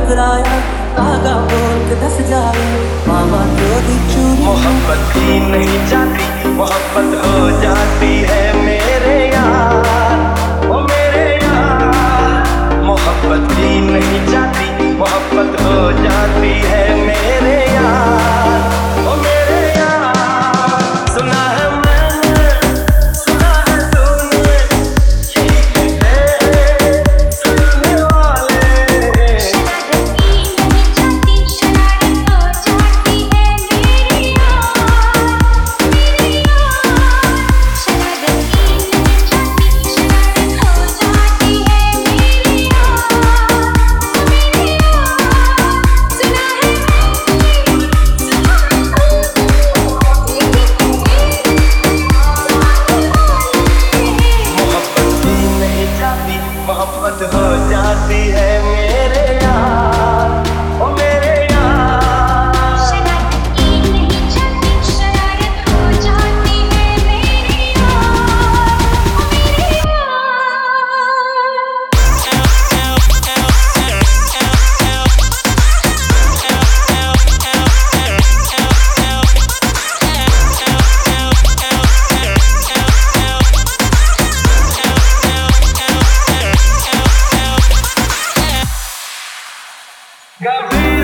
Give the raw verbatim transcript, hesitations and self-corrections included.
टकराया धागा बोल के दस जाए मामा चोरी चूरी। मोहब्बत भी नहीं जाती मोहब्बत हो जाती है मेरे यार ओ मेरे यार। मोहब्बत भी नहीं जाती मोहब्बत हो जाती है मेरे यार ओ मेरे यार। सुना है मैंने सुना है तूने यही कहते सुनने वाले। शरारत भी नहीं जाती शरारत हो जाती है मेरे यार मेरे यार। शरारत भी नहीं जाती शरारत हो जाती है मेरे यार मेरे यार। सुना है मोहब्बत भी नहीं जाती मोहब्बत हो जाती है मेरे यार ओ मेरे यार। शरारत भी नहीं जाती शरारत हो जाती है मेरे यार मेरे कभी